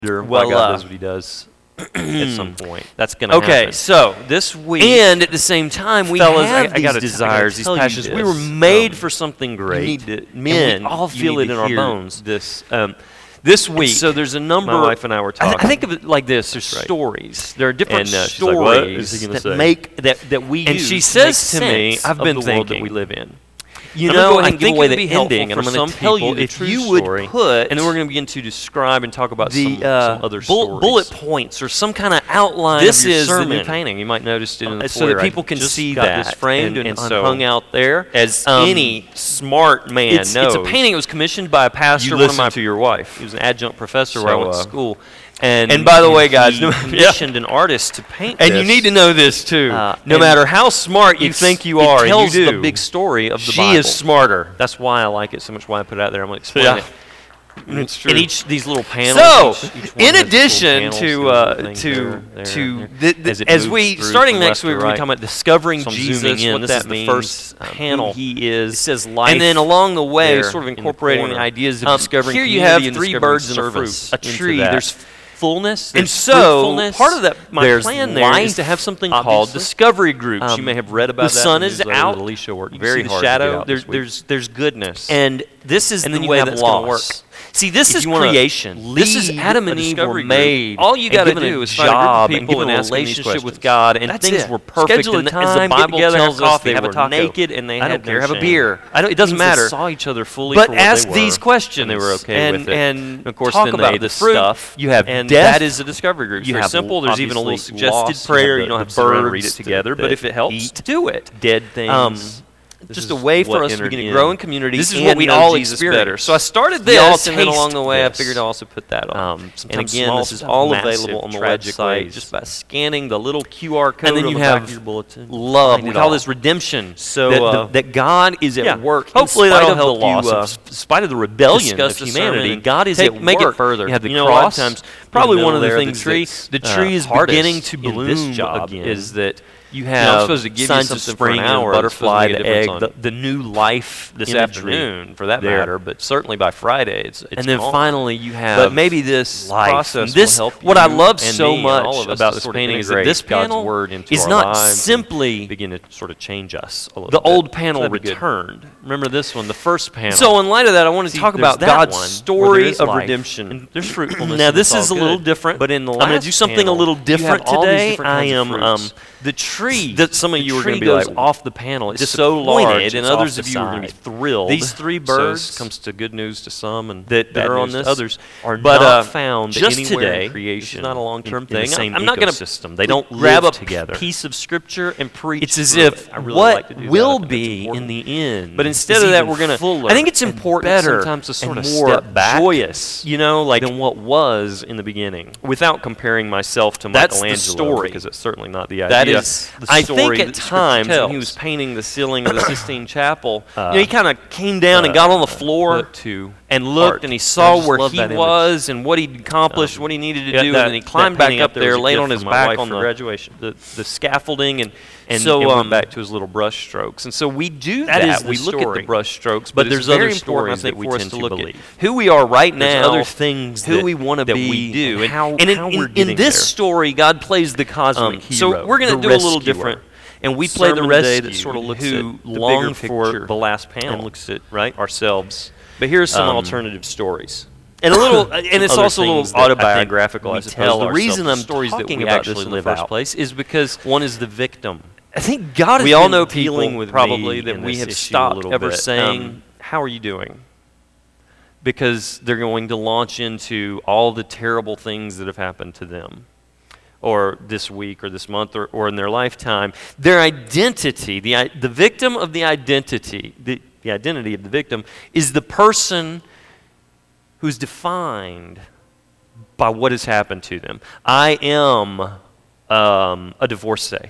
why God does what he does at some point. That's going to happen. Okay, so this week, and at the same time, we fellas, have I these desires, these passions. We were made for something great. Men, we all feel it in our bones. This week, so there's a number. My wife and I were talking. I think of it like this: there's stories. There are different stories like, what is he that say? Make that we and use. She says to me, "I've been the thinking world that we live in." You know, I give away the ending, and I'm going to tell you if you would put, and then we're going to begin to describe and talk about some other stories. Bullet points or some kind of outline. This of your is sermon. the new painting. You might notice it in the so that people can see that this framed and so hung out there. As any smart man knows, it's a painting. It was commissioned by a pastor. You listen to your wife. He was an adjunct professor where I went to school. And by the way, guys, he commissioned an artist to paint and this. you need to know this too. No matter how smart you think you are, it tells and you do, the big story of the she Bible. is smarter. That's why I like it so much. Why I put it out there. I'm going to explain it. It's true. And these little panels. So, in addition as we starting next week, we're talking about discovering Jesus. What this that is means. The first panel. Who he is. It says life. And then along the way, there sort of incorporating in the ideas of discovering. Here you have and 3 birds and a service fruit, a tree. There's fullness. And so part of that, my plan there is to have something called discovery groups. You may have read about the that. sun is out. Alicia worked very hard. Shadow. There's goodness. And this is and the then way you have that's loss. going to work. See, this is creation. This is Adam and Eve were made. All you got to do is find a group of people and a relationship with God, and things were perfect. Schedule a time, as the Bible get together, tells have coffee, us, have they a were taco. naked and they had no have a shame. beer. It doesn't matter. They saw each other fully but for what ask they were, these questions, and they were okay with it. And of course, talk then about they the fruit. Stuff. You have and death. that is a discovery group. It's you very have simple. There's even a little suggested prayer. You don't have birds read it together, but if it helps, do it. Dead things. Just a way for us to begin to grow in community. This is what we all experience. So I started this, and then along the way, I figured I'd also put that on. And again, this is all available on the website just by scanning the little QR code. And then you have love. We call this redemption. So that God is at work. Hopefully that'll help you. In spite of the rebellion of humanity, God is at work. Make it further. You have the cross. A lot of times, probably one of the there, things the tree is beginning to bloom again. Is that you have supposed to give signs you of spring for an and hour, butterfly, the egg, egg, the new life this imagery afternoon, for that there. matter, but certainly by Friday, it's and then gone. finally you have. But maybe this life. process this, will help what you I love and so me much and all of us about to this sort of painting is that integrate this God's panel word into is our not lives simply begin to sort of change us a little the bit. old panel So that'd be good. returned. Remember this one, the first panel. So in light of that, I want to talk about that God's one story where there is of life, redemption. and there's fruitfulness. Now and this it's is a all little good. different, But in the I'm going to last do something panel, a little you have different all these today. different I kinds of am fruits. the tree that some of you are going to be goes like off the panel. It's so disappointed, large, and it's others off of the you are going to be side. thrilled. These 3 birds so comes to good news to some and that bad are on news this to others are but not found just anywhere today. in creation. It's not a long-term in thing. the same I'm not going to ecosystem. They don't grab live a together. piece of scripture and preach. It's as through if it. I really what like to do will that. be in the end. But instead of that, we're going to. I think it's and important better sometimes to sort and of more step back, joyous, you know, like than what was in the beginning. Without comparing myself to That's the Michelangelo, story. because it's certainly not the idea. That is the I story think at that Scripture times when tells. he was painting the ceiling of the Sistine Chapel, he kind of came down and got on the floor and looked art. and he I saw just where love he that image. was and what he'd accomplished, what he needed to do, and then he that climbed back painting up there, was a laid gift on his from my back wife on for the graduation. the scaffolding and So went went back back to his little brush strokes, and so we do that that. is We the look at story. the brush strokes, But but there's there's other very important, I stories think, that we for us tend to to look believe. at who we are right There's now, other things who that- we want to that be, we do, and how, and how in we're this getting there. story, God plays the cosmic So hero, we're going to the do a little rescuer. different, and we play the Sermon today rescue that sort of looks who at the long bigger for picture the last panel and looks at right ourselves. But here's some alternative stories. and a little, and it's other also a little things that I think autobiographical. we I suppose tell the reason I'm ourselves, stories that talking we about actually this in the live first out. place is because One is the victim. I think God has We all been know dealing people with probably me that in we this have issue stopped a little ever bit. saying, "How are you doing?" Because they're going to launch into all the terrible things that have happened to them, or this week, or this month, or in their lifetime. Their identity, the victim of the identity, the identity of the victim is the person who's defined by what has happened to them. I am a divorcee.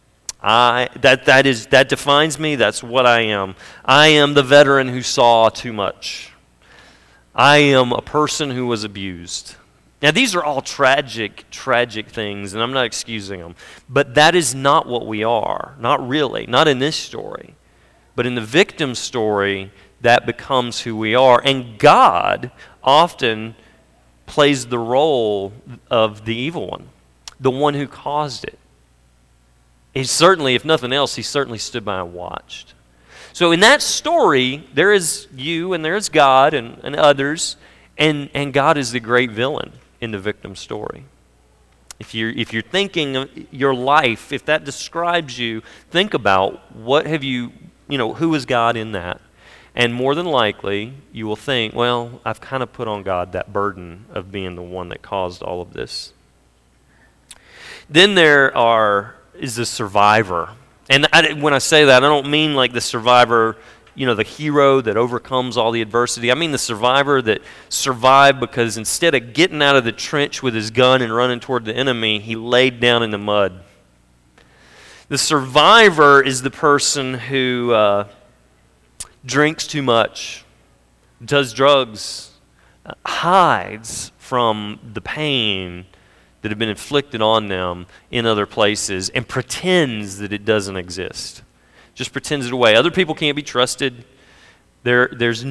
That defines me. That's what I am. I am the veteran who saw too much. I am a person who was abused. Now, these are all tragic things, and I'm not excusing them. But that is not what we are. Not really. Not in this story. But in the victim story, that becomes who we are. And God often plays the role of the evil one, the one who caused it. He certainly, if nothing else, he certainly stood by and watched. So in that story, there is you and there is God and others, and God is the great villain in the victim story. If you're thinking of your life, if that describes you, think about what have you, who is God in that? And more than likely, you will think, well, I've kind of put on God that burden of being the one that caused all of this. Then is the survivor. And when I say that, I don't mean like the survivor, the hero that overcomes all the adversity. I mean the survivor that survived because instead of getting out of the trench with his gun and running toward the enemy, he laid down in the mud. The survivor is the person who drinks too much, does drugs, hides from the pain that have been inflicted on them in other places, and pretends that it doesn't exist. Just pretends it away. Other people can't be trusted. I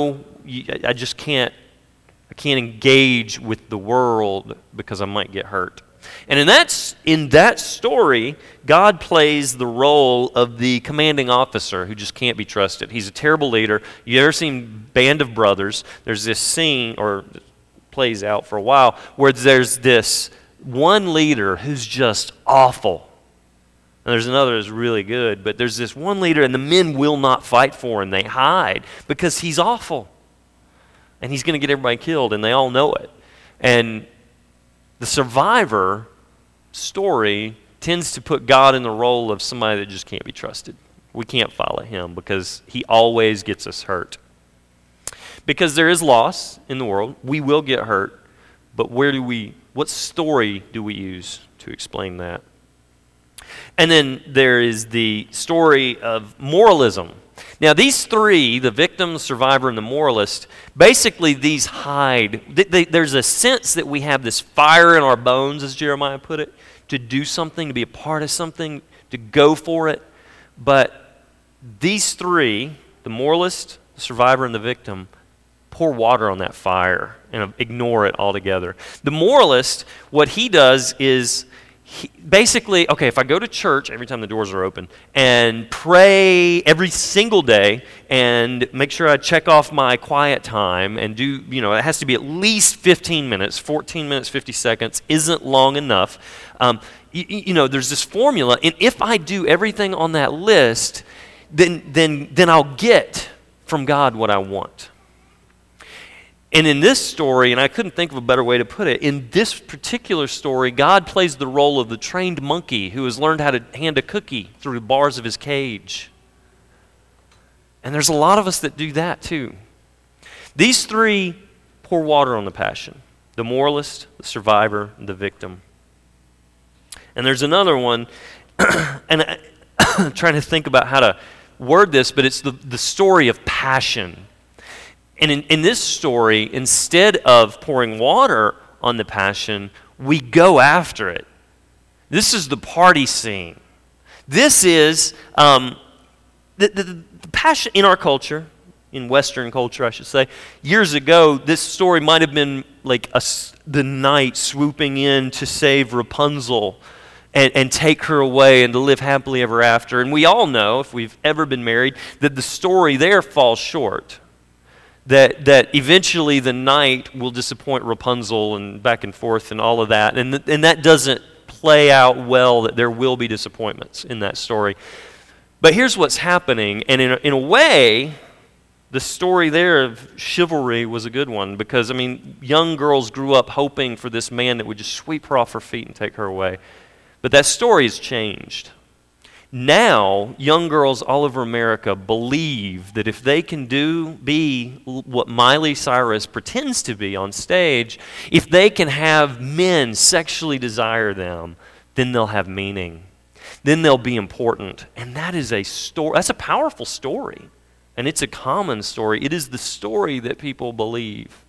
can't engage with the world because I might get hurt. And in that story, God plays the role of the commanding officer who just can't be trusted. He's a terrible leader. You ever seen Band of Brothers? There's this scene, or it plays out for a while, where there's this one leader who's just awful. And there's another that's really good, but there's this one leader and the men will not fight for him. They hide because he's awful. And he's going to get everybody killed, and they all know it. And the survivor story tends to put God in the role of somebody that just can't be trusted. We can't follow him because he always gets us hurt. Because there is loss in the world, we will get hurt, but what story do we use to explain that? And then there is the story of moralism. Now these three, the victim, the survivor, and the moralist, basically these hide. There's a sense that we have this fire in our bones, as Jeremiah put it, to do something, to be a part of something, to go for it. But these three, the moralist, the survivor, and the victim, pour water on that fire and ignore it altogether. The moralist, what he does is basically, okay, if I go to church every time the doors are open and pray every single day and make sure I check off my quiet time and do, it has to be at least 15 minutes, 14 minutes, 50 seconds isn't long enough. There's this formula, and if I do everything on that list, then I'll get from God what I want. And in this story, and I couldn't think of a better way to put it, in this particular story, God plays the role of the trained monkey who has learned how to hand a cookie through the bars of his cage. And there's a lot of us that do that too. These three pour water on the passion: the moralist, the survivor, and the victim. And there's another one, and I'm trying to think about how to word this, but it's the story of passion. And in this story, instead of pouring water on the passion, we go after it. This is the party scene. This is the passion in our culture, in Western culture, I should say. Years ago, this story might have been like the knight swooping in to save Rapunzel and take her away and to live happily ever after. And we all know, if we've ever been married, that the story there falls short. That eventually the knight will disappoint Rapunzel and back and forth and all of that. And that doesn't play out well, that there will be disappointments in that story. But here's what's happening. And in a way, the story there of chivalry was a good one because, young girls grew up hoping for this man that would just sweep her off her feet and take her away. But that story has changed. Now, young girls all over America believe that if they can be what Miley Cyrus pretends to be on stage, if they can have men sexually desire them, then they'll have meaning. Then they'll be important. And that is a story. That's a powerful story. And it's a common story. It is the story that people believe.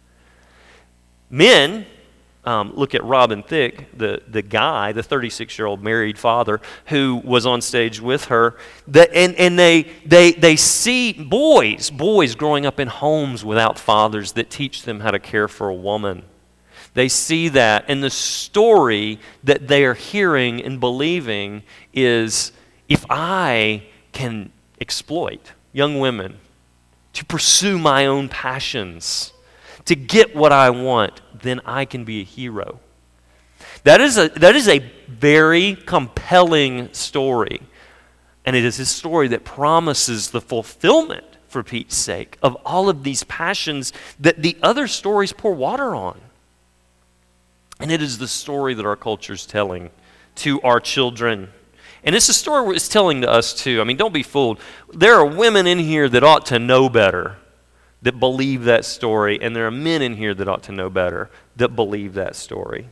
Men, look at Robin Thicke, the guy, the 36-year-old married father who was on stage with her. And they see boys growing up in homes without fathers that teach them how to care for a woman. They see that, and the story that they are hearing and believing is, if I can exploit young women to pursue my own passions, to get what I want, then I can be a hero. That is a very compelling story. And it is a story that promises the fulfillment, for Pete's sake, of all of these passions that the other stories pour water on. And it is the story that our culture is telling to our children. And it's a story it's telling to us too. I mean, don't be fooled. There are women in here that ought to know better, that believe that story. And there are men in here that ought to know better, that believe that story.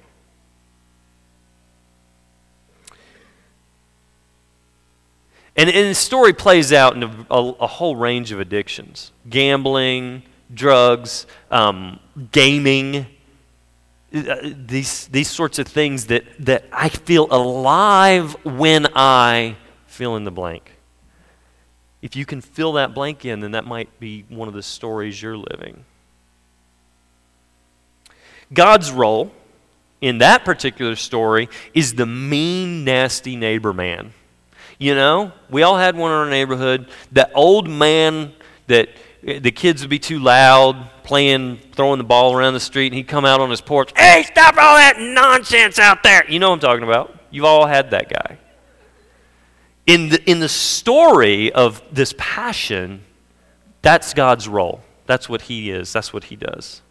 And the story plays out in a whole range of addictions. Gambling, drugs, gaming, these sorts of things that I feel alive when I fill in the blank. If you can fill that blank in, then that might be one of the stories you're living. God's role in that particular story is the mean, nasty neighbor man. You know, we all had one in our neighborhood. That old man that the kids would be too loud, throwing the ball around the street, and he'd come out on his porch. Hey, stop all that nonsense out there. You know what I'm talking about. You've all had that guy. In the story of this passion, that's God's role. That's what he is. That's what he does.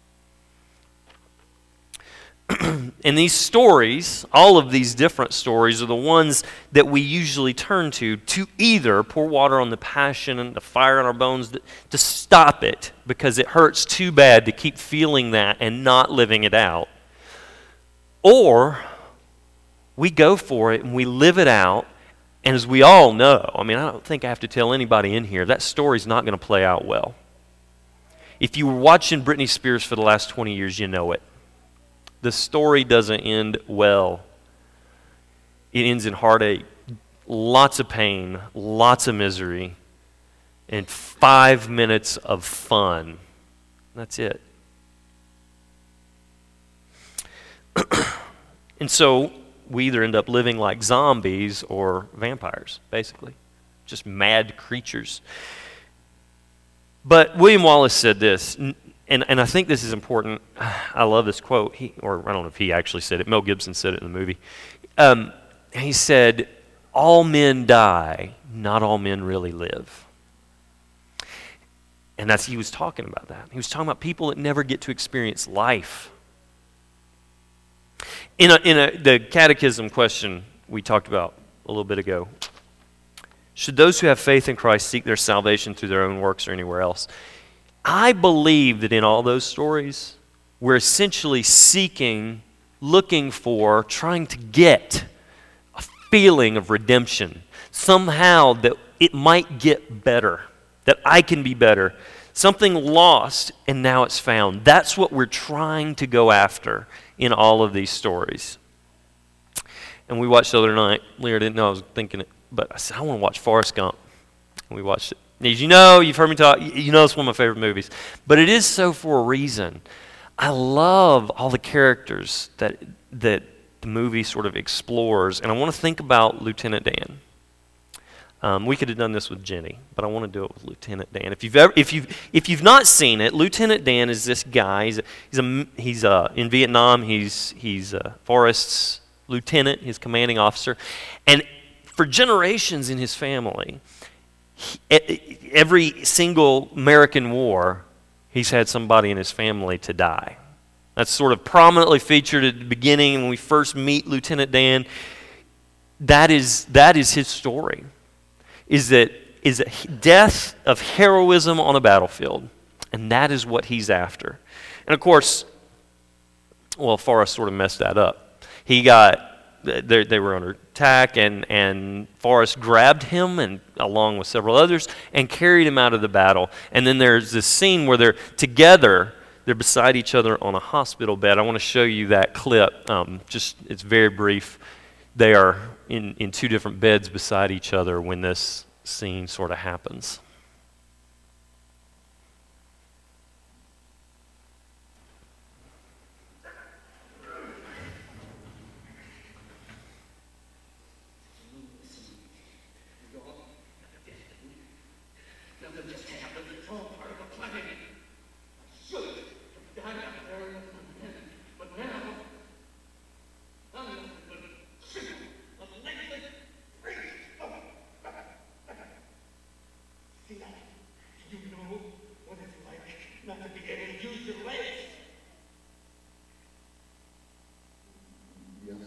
And these stories, all of these different stories, are the ones that we usually turn to either pour water on the passion and the fire in our bones to stop it because it hurts too bad to keep feeling that and not living it out. Or we go for it and we live it out, and as we all know, I mean, I don't think I have to tell anybody in here, that story's not going to play out well. If you were watching Britney Spears for the last 20 years, you know it. The story doesn't end well. It ends in heartache, lots of pain, lots of misery, and 5 minutes of fun. That's it. And so we either end up living like zombies or vampires, basically. Just mad creatures. But William Wallace said this, and I think this is important. I love this quote. Or I don't know if he actually said it. Mel Gibson said it in the movie. He said, "All men die, not all men really live." And he was talking about that. He was talking about people that never get to experience life. In the catechism question we talked about a little bit ago, should those who have faith in Christ seek their salvation through their own works or anywhere else? I believe that in all those stories, we're essentially looking for, trying to get a feeling of redemption. Somehow that it might get better, that I can be better. Something lost and now it's found. That's what we're trying to go after in all of these stories. And we watched the other night. Lear didn't know I was thinking it, but I said, I want to watch Forrest Gump. And we watched it. As you know, you've heard me talk, you know it's one of my favorite movies. But it is so for a reason. I love all the characters that the movie sort of explores. And I want to think about Lieutenant Dan. We could have done this with Jenny, but I want to do it with Lieutenant Dan. If you've not seen it, Lieutenant Dan is this guy. He's in Vietnam. He's Forrest's lieutenant, his commanding officer, and for generations in his family, every single American war, he's had somebody in his family to die. That's sort of prominently featured at the beginning when we first meet Lieutenant Dan. That is his story. Is a death of heroism on a battlefield, and that is what he's after. And of course, Forrest sort of messed that up. They were under attack, and Forrest grabbed him, and along with several others, and carried him out of the battle. And then there's this scene where they're together, they're beside each other on a hospital bed. I want to show you that clip. It's very brief. They are in two different beds beside each other when this scene sort of happens.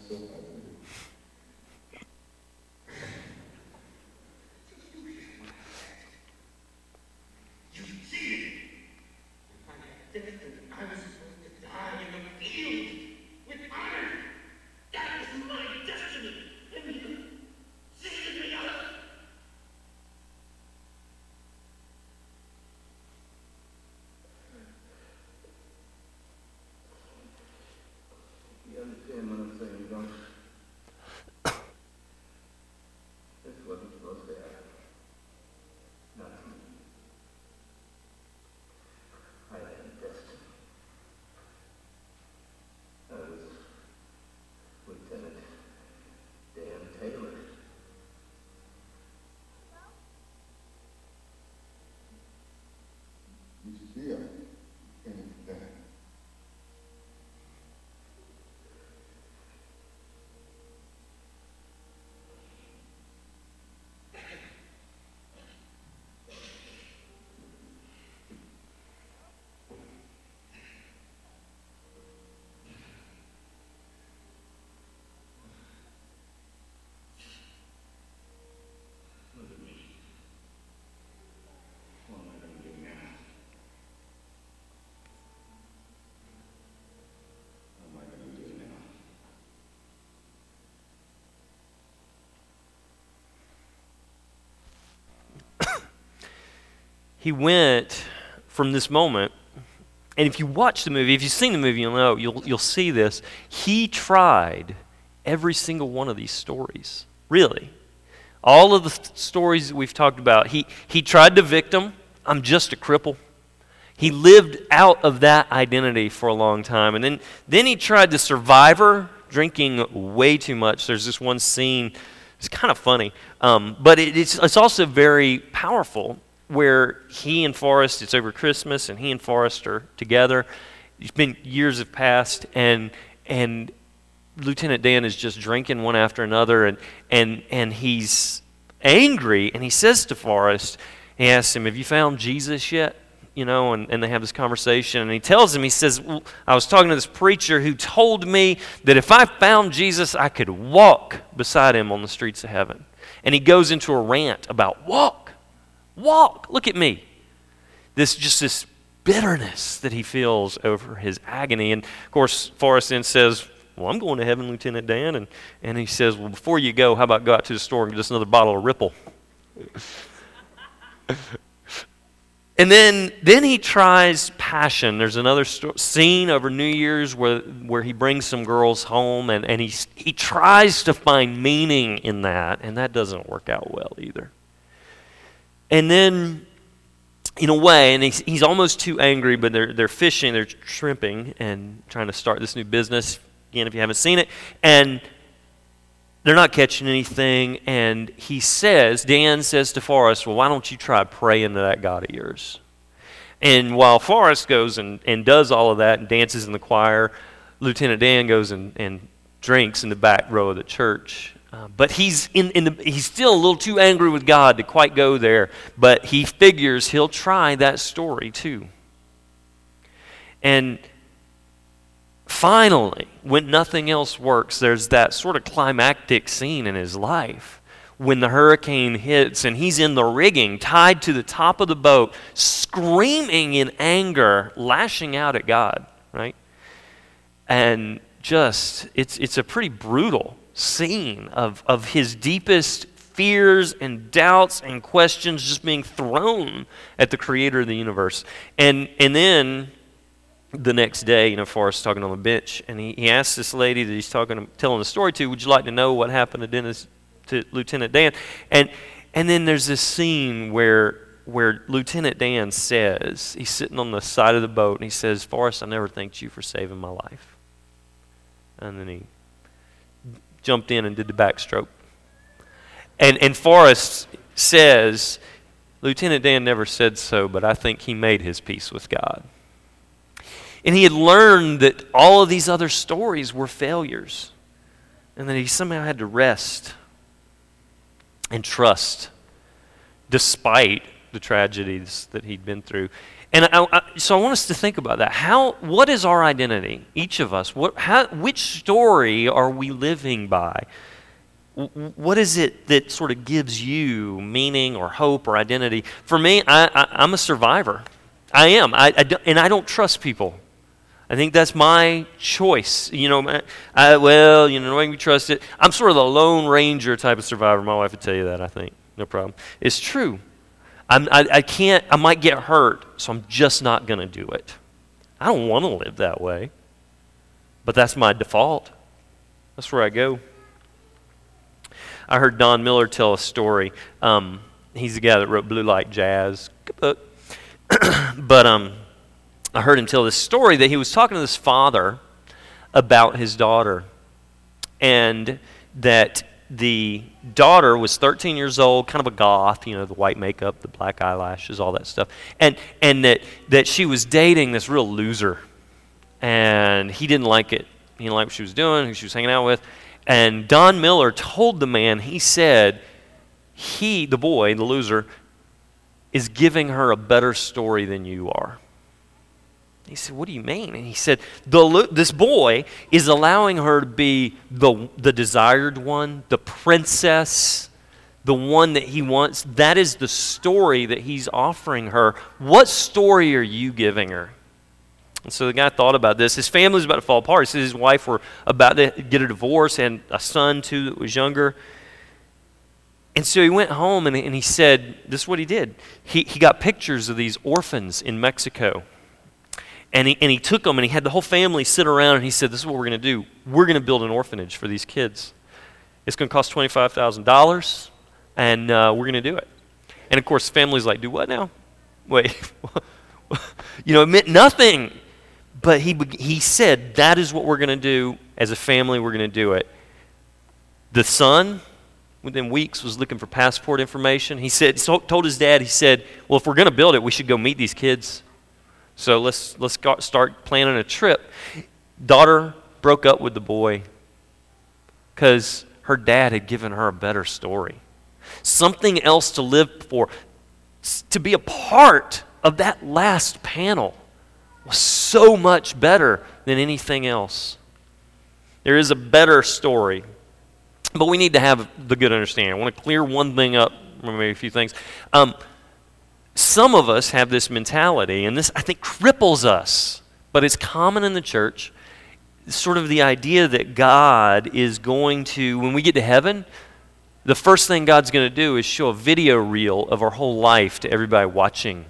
He went from this moment, and if you watch the movie, if you've seen the movie, you'll see this. He tried every single one of these stories, really. All of the stories that we've talked about, he tried the victim. I'm just a cripple. He lived out of that identity for a long time, and then he tried the survivor, drinking way too much. There's this one scene. It's kind of funny, but it's also very powerful, where he and Forrest, it's over Christmas, and he and Forrest are together. It's been years have passed, and Lieutenant Dan is just drinking one after another, and he's angry, and he says to Forrest, he asks him, "Have you found Jesus yet?" And they have this conversation, and he tells him, he says, "Well, I was talking to this preacher who told me that if I found Jesus, I could walk beside him on the streets of heaven." And he goes into a rant about walk, look at me. This bitterness that he feels over his agony. And of course, Forrest then says, "Well, I'm going to heaven, Lieutenant Dan." And he says, "Well, before you go, how about go out to the store and get us another bottle of Ripple?" And then he tries passion. There's another scene over New Year's where he brings some girls home, and he tries to find meaning in that, and that doesn't work out well either. And then, in a way, and he's almost too angry, but they're fishing, they're shrimping, and trying to start this new business. Again, if you haven't seen it, and they're not catching anything, and Dan says to Forrest, "Well, why don't you try praying to that God of yours?" And while Forrest goes and does all of that and dances in the choir, Lieutenant Dan goes and drinks in the back row of the church. But he's still a little too angry with God to quite go there. But he figures he'll try that story too. And finally, when nothing else works, there's that sort of climactic scene in his life when the hurricane hits and he's in the rigging, tied to the top of the boat, screaming in anger, lashing out at God, right? And it's a pretty brutal scene of his deepest fears and doubts and questions just being thrown at the creator of the universe. And then the next day, Forrest's talking on the bench, and he asks this lady that he's telling the story to, "Would you like to know what happened to Lieutenant Dan?" And then there's this scene where Lieutenant Dan says, he's sitting on the side of the boat, and he says, "Forrest, I never thanked you for saving my life." And then he jumped in and did the backstroke. And Forrest says, "Lieutenant Dan never said so, but I think he made his peace with God." And he had learned that all of these other stories were failures, and that he somehow had to rest and trust despite the tragedies that he'd been through. And so I want us to think about that. What is our identity, each of us? Which story are we living by? What is it that sort of gives you meaning or hope or identity? For me, I'm a survivor. I am. And I don't trust people. I think that's my choice. Knowing we trust it. I'm sort of the Lone Ranger type of survivor. My wife would tell you that, I think. No problem. It's true. I might get hurt, so I'm just not going to do it. I don't want to live that way. But that's my default. That's where I go. I heard Don Miller tell a story. He's the guy that wrote Blue Like Jazz. Good book. But I heard him tell this story that he was talking to this father about his daughter. And that the daughter was 13 years old, kind of a goth, the white makeup, the black eyelashes, all that stuff. And that she was dating this real loser. And he didn't like it. He didn't like what she was doing, who she was hanging out with. And Don Miller told the man, he said, the boy, the loser, is giving her a better story than you are. He said, what do you mean? And he said, this boy is allowing her to be the desired one, the princess, the one that he wants. That is the story that he's offering her. What story are you giving her? And so the guy thought about this. His family was about to fall apart. He said his wife were about to get a divorce and a son, too, that was younger. And so he went home and he said, this is what he did. He got pictures of these orphans in Mexico. And he took them and he had the whole family sit around and he said, this is what we're going to do. We're going to build an orphanage for these kids. It's going to cost $25,000 and we're going to do it. And of course, the family's like, do what now? Wait. It meant nothing. But he said, that is what we're going to do. As a family, we're going to do it. The son, within weeks, was looking for passport information. He told his dad, he said, well, if we're going to build it, we should go meet these kids. So let's start planning a trip. Daughter broke up with the boy because her dad had given her a better story. Something else to live for. To be a part of that last panel was so much better than anything else. There is a better story. But we need to have the good understanding. I want to clear one thing up, or maybe a few things. Some of us have this mentality, and this, I think, cripples us, but it's common in the church, sort of the idea that God is going to, when we get to heaven, the first thing God's going to do is show a video reel of our whole life to everybody watching.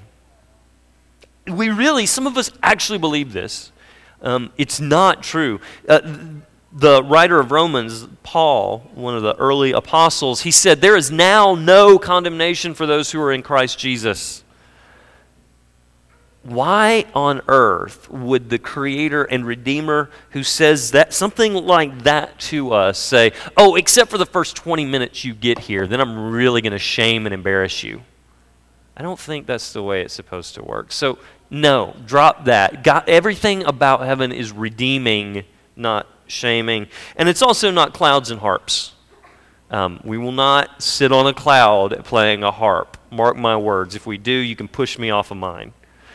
Some of us actually believe this. It's not true. The writer of Romans, Paul, one of the early apostles, he said, there is now no condemnation for those who are in Christ Jesus. Why on earth would the Creator and Redeemer who says that something like that to us say, oh, except for the first 20 minutes you get here, then I'm really going to shame and embarrass you? I don't think that's the way it's supposed to work. So, no, drop that. God, everything about heaven is redeeming, not shaming. And it's also not clouds and harps. We will not sit on a cloud playing a harp. Mark my words. If we do, you can push me off of mine.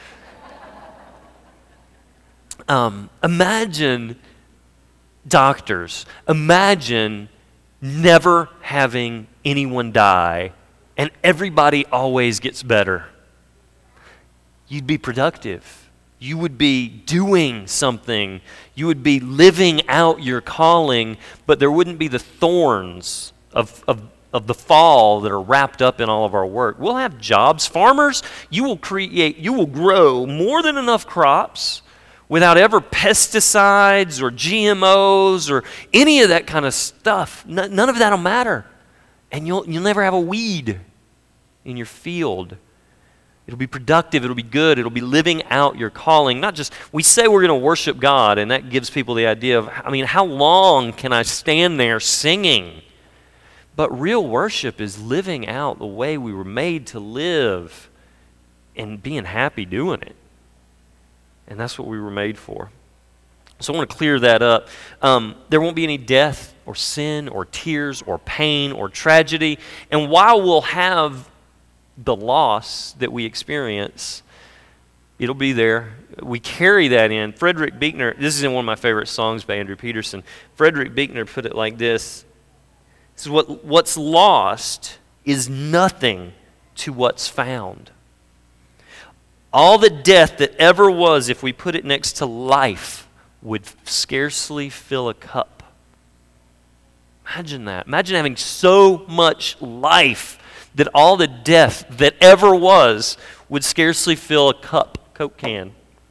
Imagine doctors. Imagine never having anyone die and everybody always gets better. You'd be productive. You would be doing something. You would be living out your calling, but there wouldn't be the thorns of the fall that are wrapped up in all of our work. We'll have jobs. Farmers, you will grow more than enough crops without ever pesticides or GMOs or any of that kind of stuff. None of that will matter. And you'll never have a weed in your field. It'll be productive, it'll be good, it'll be living out your calling. Not just, we say we're going to worship God, and that gives people the idea of, how long can I stand there singing? But real worship is living out the way we were made to live and being happy doing it. And that's what we were made for. So I want to clear that up. There won't be any death or sin or tears or pain or tragedy. And while we'll have the loss that we experience, It'll be there. We carry that in. Frederick Buechner, this is in one of my favorite songs by Andrew Peterson. Frederick Buechner put it like this. This is what's lost is nothing to what's found. All the death that ever was, if we put it next to life, would scarcely fill a cup. Imagine that. Imagine having so much life that all the death that ever was would scarcely fill a Coke can.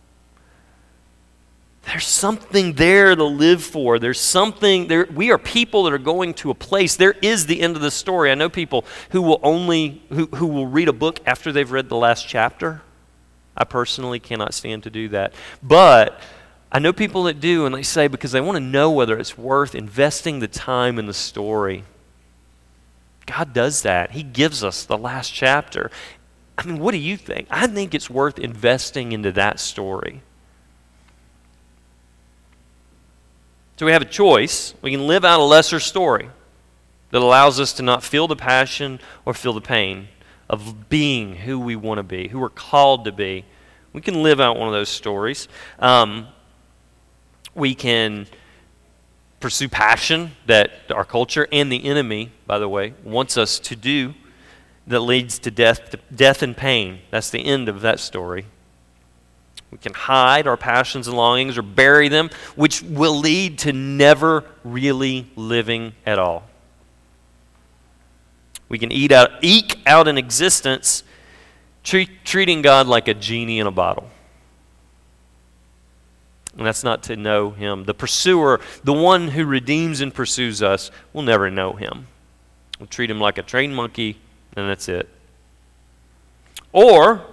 There's something there to live for. There's something there. We are people that are going to a place. There is the end of the story. I know people who will who will read a book after they've read the last chapter. I personally cannot stand to do that. But I know people that do, and they say because they want to know whether it's worth investing the time in the story. God does that. He gives us the last chapter. I mean, what do you think? I think it's worth investing into that story. So we have a choice. We can live out a lesser story that allows us to not feel the passion or feel the pain of being who we want to be, who we're called to be. We can live out one of those stories. We can pursue passion that our culture and the enemy, by the way, wants us to do that leads to death and pain. That's the end of that story. We can hide our passions and longings or bury them, which will lead to never really living at all. We can eke out an existence treating God like a genie in a bottle. And that's not to know Him. The pursuer, the one who redeems and pursues us, will never know Him. We'll treat Him like a trained monkey, and that's it. Or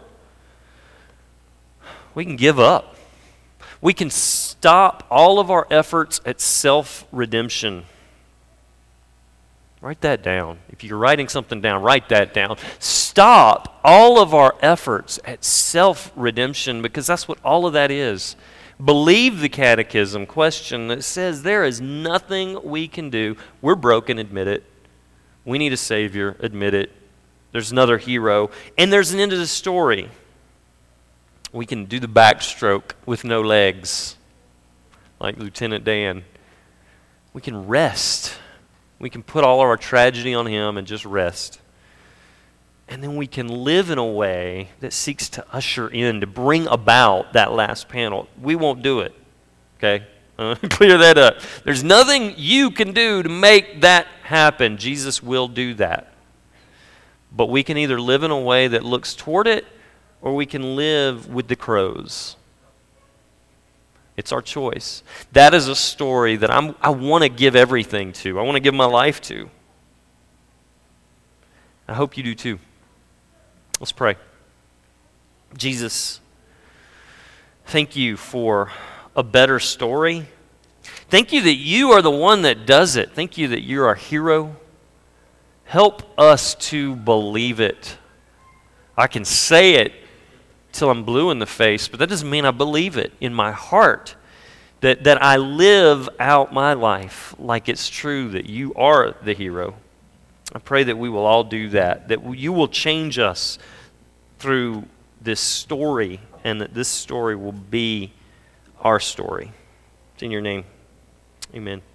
we can give up. We can stop all of our efforts at self-redemption. Write that down. If you're writing something down, write that down. Stop all of our efforts at self-redemption, because that's what all of that is. Believe the catechism question that says there is nothing we can do. We're broken, admit it. We need a Savior, admit it. There's another hero. And there's an end of the story. We can do the backstroke with no legs, like Lieutenant Dan. We can rest. We can put all of our tragedy on Him and just rest. And then we can live in a way that seeks to usher in, to bring about that last panel. We won't do it, okay? Clear that up. There's nothing you can do to make that happen. Jesus will do that. But we can either live in a way that looks toward it, or we can live with the crows. It's our choice. That is a story that I want to give everything to. I want to give my life to. I hope you do too. Let's pray. Jesus, thank you for a better story. Thank you that you are the one that does it. Thank you that you're our hero. Help us to believe it. I can say it till I'm blue in the face, but that doesn't mean I believe it in my heart. That I live out my life like it's true that you are the hero. I pray that we will all do that you will change us through this story, and that this story will be our story. It's in your name. Amen.